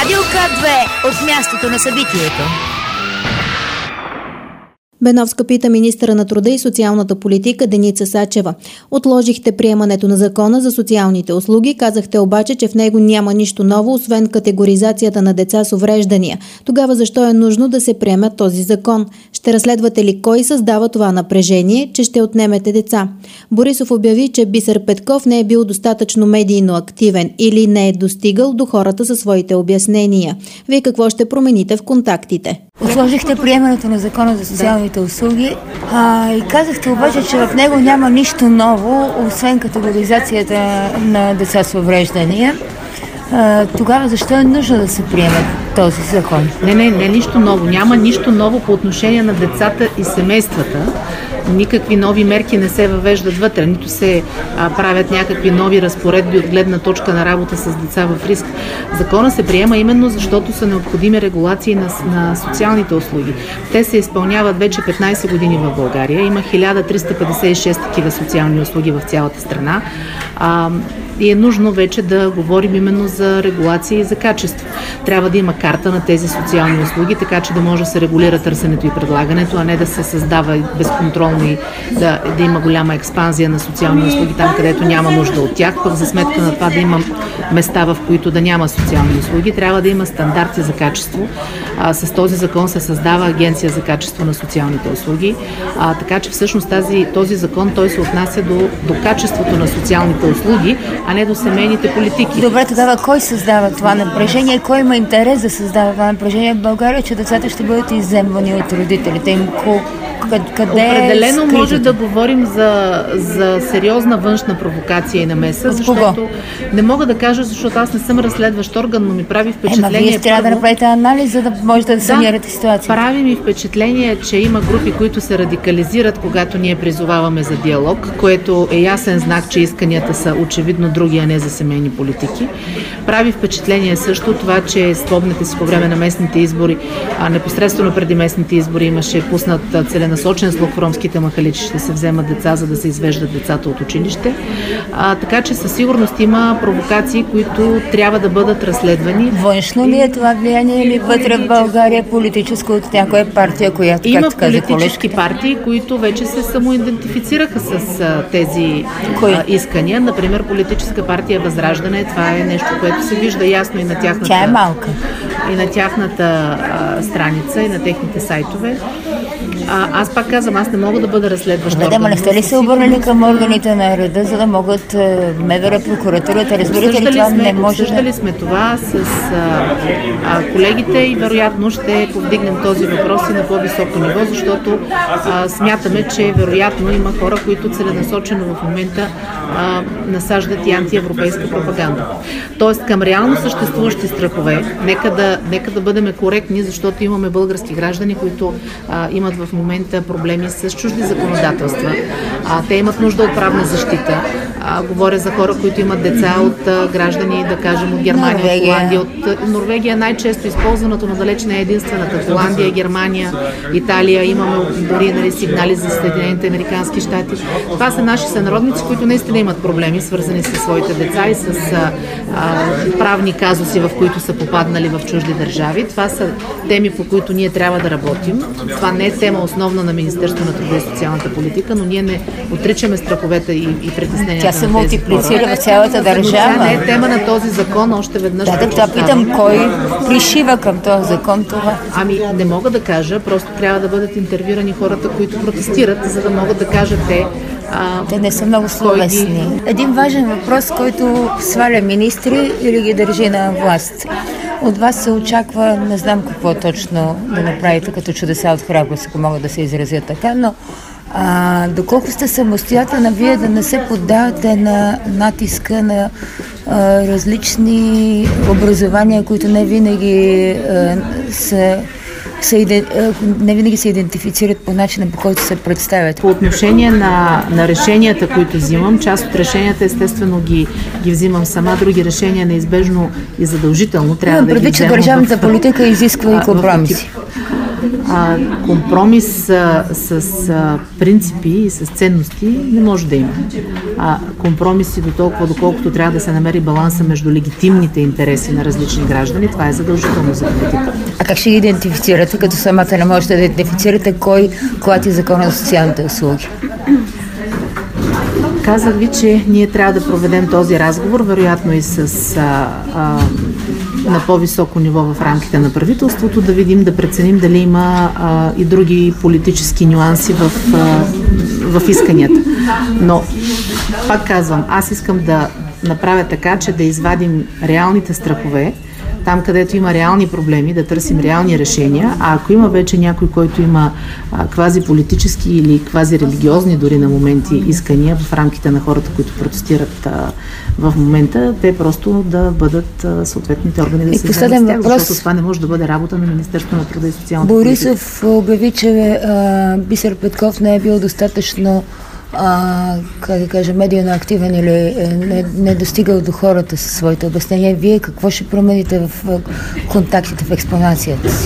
Радио К2 от мястото на събитието. Беновска пита министъра на труда и социалната политика Деница Сачева. Отложихте приемането на закона за социалните услуги, казахте обаче, че в него няма нищо ново, освен категоризацията на деца с увреждания. Тогава защо е нужно да се приеме този закон? Ще разследвате ли кой създава това напрежение, че ще отнемете деца? Борисов обяви, че Бисер Петков не е бил достатъчно медийно активен или не е достигал до хората със своите обяснения. Вие какво ще промените в контактите? Отложихте приемането на закона за социалните услуги и казахте обаче, че в него няма нищо ново, освен категоризацията на деца с увреждания. Тогава защо е нужно да се приеме този закон? Не нищо ново. Няма нищо ново по отношение на децата и семействата. Никакви нови мерки не се въвеждат вътре, нито се правят някакви нови разпоредби от гледна точка на работа с деца в риск. Закона се приема именно защото са необходими регулации на социалните услуги. Те се изпълняват вече 15 години в България. Има 1356 такива социални услуги в цялата страна. И е нужно вече да говорим именно за регулация и за качество. Трябва да има карта на тези социални услуги, така че да може да се регулира търсенето и предлагането, а не да се създава безконтролно и да има голяма експанзия на социални услуги там, където няма нужда от тях, пък за сметка на това да има места, в които да няма социални услуги. Трябва да има стандарти за качество. С този закон се създава Агенция за качество на социалните услуги, така че всъщност този закон той се отнася до качеството на социалните услуги, а не до семейните политики. Добре, тогава кой създава това напрежение? Кой има интерес да създава това напрежение в България, че децата ще бъдат изземвани от родителите им? Определено може да говорим за сериозна външна провокация и намеса, защото не мога да кажа, защото аз не съм разследващ орган, но ми прави впечатление. Вие трябва да направите анализ, за да можете да санирате ситуацията. Прави ми впечатление, че има групи, които се радикализират, когато ние призоваваме за диалог, което е ясен знак, че исканията са очевидно други, а не за семейни политики. Прави впечатление също това, че спомняте си по време на местните избори, непосредствено преди местните избори имаше пуснат целенасочен слух в ромските махали, че ще се вземат деца, за да се извеждат децата от училище. Така че със сигурност има провокации, които трябва да бъдат разследвани. Външно ли е това влияние или вътре в България политическо от някоя партия, която, има политически партии, които вече се самоидентифицираха с тези искания. Например, политическа партия Възраждане, това е нещо, което се вижда ясно и на тяхната... Тя е малка. И на тяхната страница, и на техните сайтове. Аз пак казвам, аз не мога да бъда разследващ орган. Не сте ли се обърнали към органите на реда, за да могат МВР, прокуратурата, разбирате ли това не може? Обсъждали сме това с колегите и вероятно ще повдигнем този въпрос и на по-високо ниво, защото смятаме, че вероятно има хора, които целенасочено в момента насаждат и антиевропейска пропаганда. Тоест към реално съществуващи страхове, нека да бъдем коректни, защото имаме български граждани, които имат в момента проблеми с чужди законодателства. Те имат нужда от правна защита. Говоря за хора, които имат деца от граждани, да кажем, от Германия, от Холандия. От Норвегия най-често използваното, но далеч не е единствената. Холандия, Германия, Италия. Имаме дори сигнали за Съединените американски щати. Това са наши сънародници, които наистина имат проблеми, свързани с своите деца и с правни казуси, в които са попаднали в чужди държави. Това са теми, по които ние трябва да работим. Това не е тема основна на Министерството на труда и социалната политика, но ние не отричаме страховете и притесненията. Тя се мултиплицира в цялата държава. Тя не е тема на този закон, още веднъж. Да питам, кой пришива към този закон това? Не мога да кажа, просто трябва да бъдат интервюрани хората, които протестират, за да могат да кажат те не са много словесни. Един важен въпрос, който сваля министри или ги държи на власт. От вас се очаква, не знам какво точно да направите като чудеса от храброст, ако мога да се изразя така, но доколко сте самостоятелна вие да не се поддавате на натиска на различни образования, които не винаги не винаги се идентифицират по начина, по който се представят. По отношение на решенията, които взимам, част от решенията естествено ги взимам сама, други решения неизбежно и задължително трябва да ги вземам. Предвид, че държавната политика изисква и компромиси. компромис с принципи и с ценности не може да има. Компромиси до толкова, доколкото трябва да се намери баланса между легитимните интереси на различни граждани, това е задължително за политика. А как ще ги идентифицирате, като самата не можете да идентифицирате кой клати закона за социалните услуги? Казах ви, че ние трябва да проведем този разговор, вероятно и на по-високо ниво в рамките на правителството, да видим, да преценим дали има и други политически нюанси в исканията. Но, пак казвам, аз искам да направя така, че да извадим реалните страхове, там където има реални проблеми, да търсим реални решения, а ако има вече някой, който има квази-политически или квази-религиозни дори на моменти искания в рамките на хората, които протестират в момента, те просто да бъдат съответните органи да се вземат с тях, защото това не може да бъде работа на Министерството на труда и социалната политика. Борисов обяви, че Бисер Петков не е бил достатъчно как да кажа, медийно активен или не достигал до хората със своите обяснения. Вие какво ще промените в контактите, в експонацията си?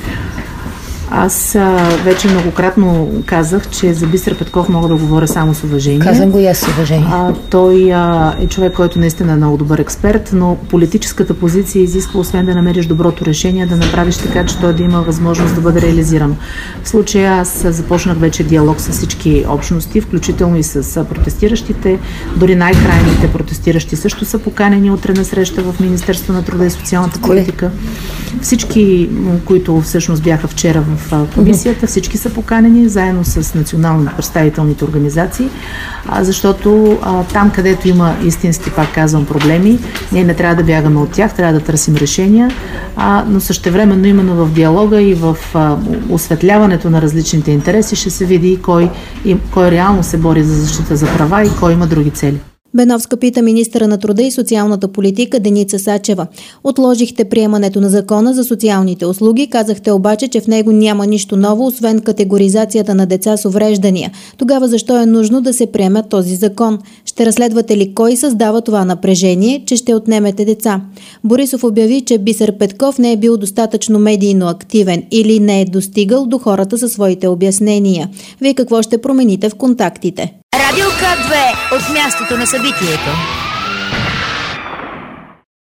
Аз вече многократно казах, че за Бисер Петков мога да говоря само с уважение. Казвам го и аз с уважение. Той е човек, който наистина е много добър експерт, но политическата позиция изисква, освен да намериш доброто решение, да направиш така, че той да има възможност да бъде реализиран. В случая аз започнах вече диалог с всички общности, включително и с протестиращите. Дори най-крайните протестиращи също са поканени утре на среща в Министерството на труда и социалната политика. Всички, които всъщност бяха вчера в комисията, всички са поканени заедно с национално представителните организации, защото там, където има истински, пак казвам, проблеми, ние не трябва да бягаме от тях, трябва да търсим решения, но същевременно именно в диалога и в осветляването на различните интереси ще се види кой реално се бори за защита за права и кой има други цели. Беновска пита министъра на труда и социалната политика Деница Сачева. Отложихте приемането на закона за социалните услуги, казахте обаче, че в него няма нищо ново, освен категоризацията на деца с увреждания. Тогава защо е нужно да се приеме този закон? Ще разследвате ли кой създава това напрежение, че ще отнемете деца? Борисов обяви, че Бисер Петков не е бил достатъчно медийно активен или не е достигал до хората със своите обяснения. Вие какво ще промените в контактите? Радио К2 от мястото на събитието.